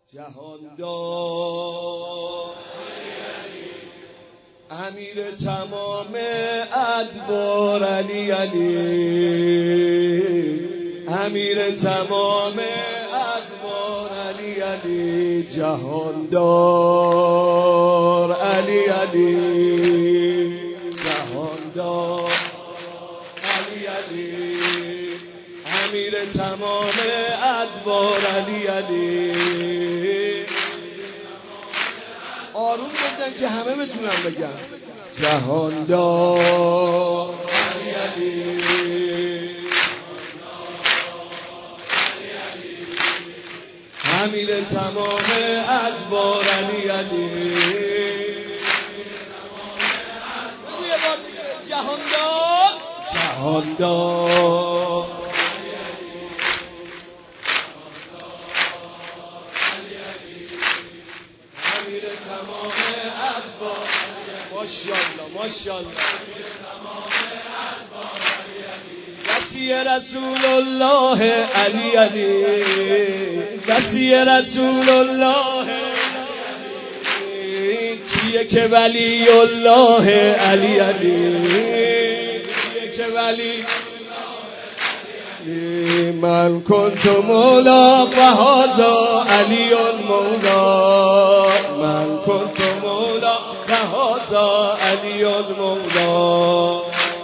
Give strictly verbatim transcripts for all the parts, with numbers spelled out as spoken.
جهاندار امیر تمام ادوار علی علی امیر تمام ادوار علی علی جهاندار علی علی جهاندار علی علی امیر تمام ادوار علی علی. آروم گفتن که همه بتونن بگن جهاندار علی علی امیر تمام ادوار علی علی. یه بار دیگه جهاندار جهاندار امیر تمام ادوار ماشاءالله ماشاءالله وصی رسول الله علی علی وصی رسول الله کیه که ولی الله علی علی کیه که ولی من کنت مولا و هذا علی المولا من کنت مولا و هذا علی المولا.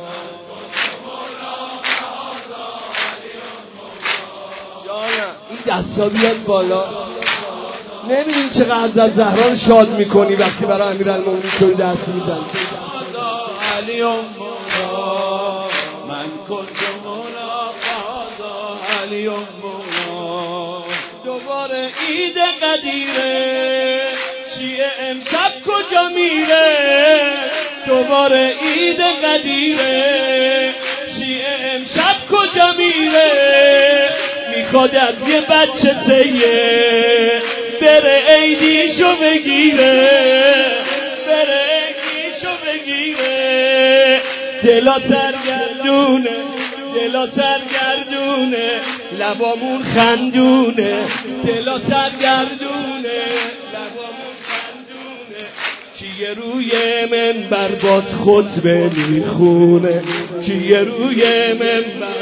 جانم این دستا بیاد بالا. نمیدونی چقدر از زهران شاد میکنی وقتی برای امیرالمومنین طوری دست میزنی. علی المولا من کنت مولا هذا علی المولا. دوباره عید قدیره شیعه امشب کجا میره دوباره عید قدیره شیعه امشب کجا میره میخواد از یه بچه سیه بره عیدیشو بگیره بره عیدیشو بگیره. دلا سرگردونه دلا سرگردونه لبامون خندونه دلا سرگردونه لبامون خندونه کیه روی منبر باز خطبه میخونه کیه روی منبر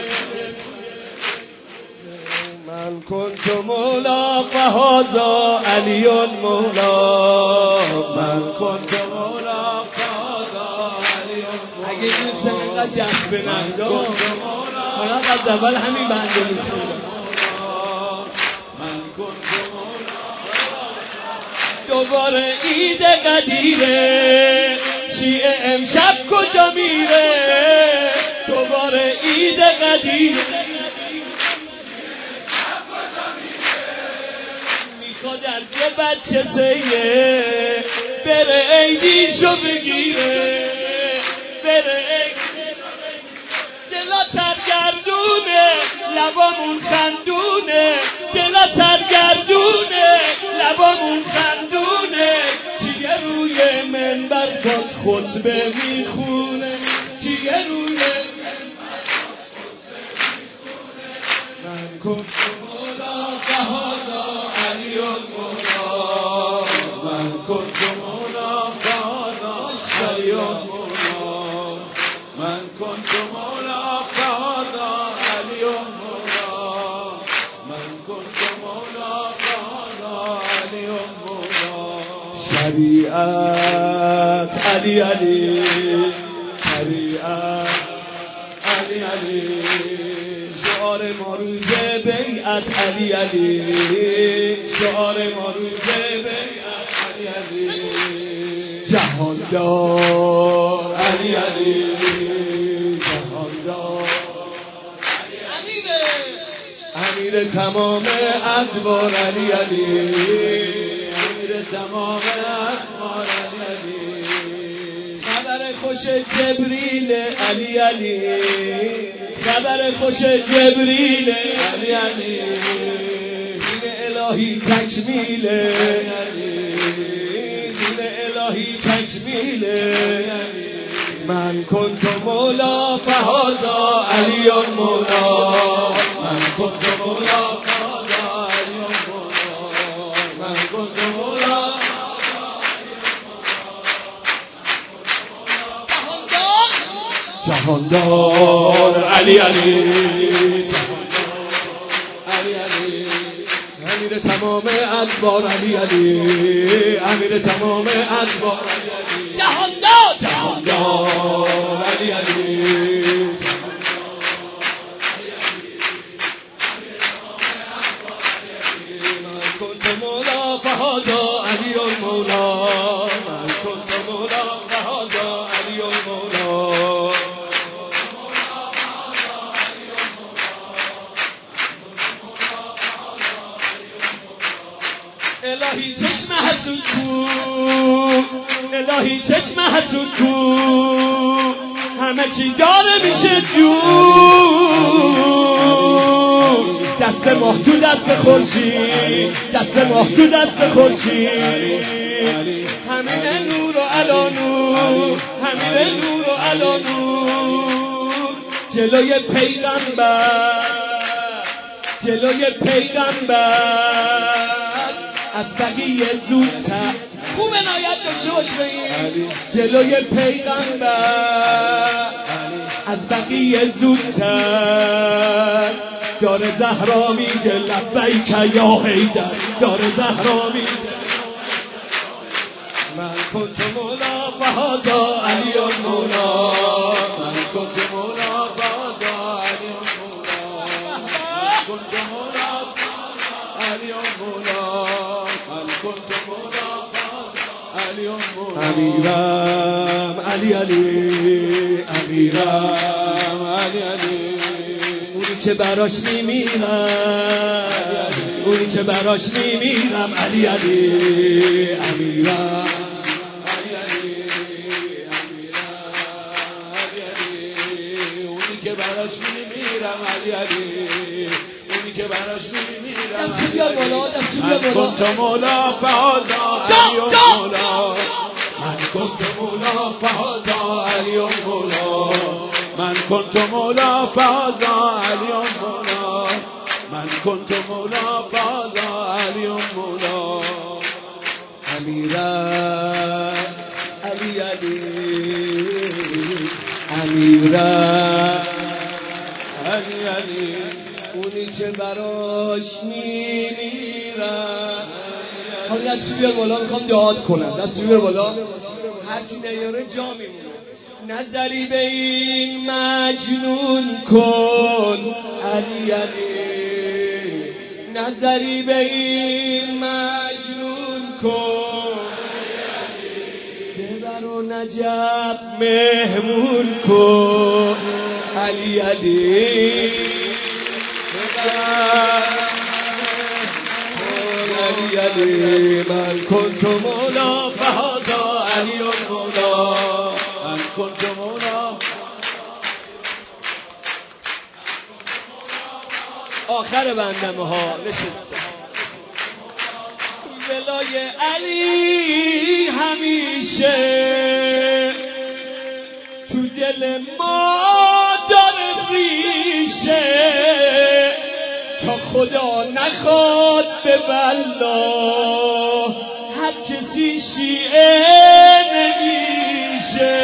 من کنت مولا و هذا علی المولا من کنت مولا هذا علی المولا. اگه دوست اینقدر دست به نهدار فقط از اول همین بنده میخونم من کنت مولا. دوباره عید قدیره شیعه امشب کجا میره دوباره عید قدیره میخواد از یه بچه سیه بره عیدیشو بگیره بره عیدیشو بگیره. دلا سرگردونه لبامون خندونه دلا سرگردونه لبامون خندونه کیه روی منبر باز خطبه میخونه کیه روی من کنت مولا و هذا علی المولا من کنت مولا هذا علی المولا. من کنت مولا هذا علی المولا. من کنت مولا هذا علی المولا. شریعت علی علی شریعت علی علی شعار ما روز بیعت علی علی شعار ما روز بیعت علی علی جهاندار علی علی جهاندار امیر امیر تمام ادوار علی علی امیر تمام ادوار علی علی. خبر خوش جبریل علی علی خبر خوش جبریل علی علی دین الهی تکمیل دین الهی تکمیل من کنت مولا و هذا علی المولا من کنت مولا و هذا علی المولا من جهاندار علی علی علی علی امیر تمام ادوار علی علی امیر تمام ادوار علی علی جهاندار جهاندار علی علی من كنت مولا فهذا علی المولا من كنت مولا فهذا علی المولا الهی چشم حسود کو الهی چشم حسود کو همه چی داره میشه جون دست ماه تو دست خورشید دست ماه تو دست خورشید همین نور و علا نور همین نور و علا نور جلوی پیغمبر جلوی پیغمبر از بقیه زودتر خوب عنایت داشته باش بگیم جلوی پیغمبر از بقیه زودتر داره زهرا میگه لبیک یا حیدر داره زهرا میگه من کنت مولا فهذا علی المولا من كنت مولا فهذا علی المولا من كنت مولا علی المولا من كنت مولا علی المولا امیرم علی علی امیرم علی علی اونی که براش میمیرم اونی که براش میمیرم علی علی امیرم علی علی امیرم علی علی اونی که براش میمیرم علی علی اونی که براش میمیرم دست بیار بالا دست بیار من بالا كنت مولا فهذا علی المولا من كنت مولا فهذا علی المولا من كنت مولا فهذا علی المولا من كنت مولا فهذا علی المولا امیرم علی علی امیرم علی علی اونی که براش میمیرم حالا دستی بیار بالا میخوام دعات کنم دستی بیار بالا هر کی نیاره جا میمونه نظری به این مجنون کن علی علی نظری به این مجنون کن ببر و نجف مهمون کن علی علی علی علی من کنت مولا فهذا علی المولا من كنت مولا آخر بندمه ها نشسته ولای علی همیشه تو دل ما داره ریشه تا خدا نخواد به والله هر کسی شیعه نمیشه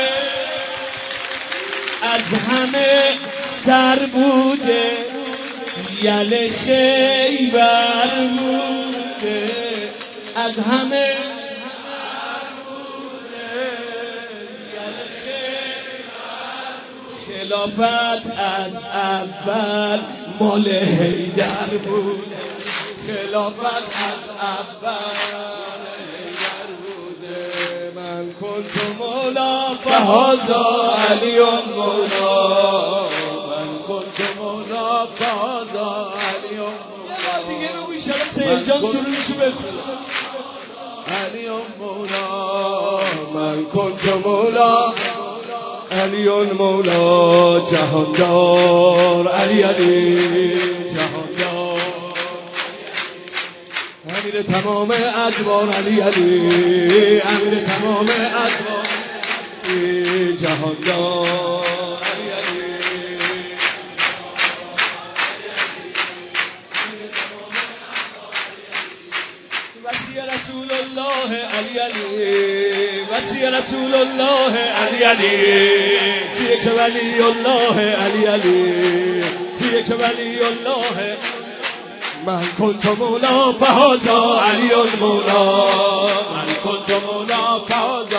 از همه سر بوده یل خیبر بوده از همه سر بوده یل خیبر خلافت از اول مال حیدر بوده خلافت از اول حیدر بوده من کنت مولا فهذا علی المولا من كنت مولا فهذا علی المولا یه بار دیگه بگو ایشالا سید جان سرورشو بخونه علی المولا من کنت مولا علی المولا جهاندار علی علی جهاندار امیر تمام ادوار علی علی امیر تمام ادوار جهاندار علی علی وصی رسول الله علی علی وصی رسول الله علی علی کیه که ولی الله علی علی کیه که ولی الله من کنت مولا فهذا علی المولا من کنت مولا فهذا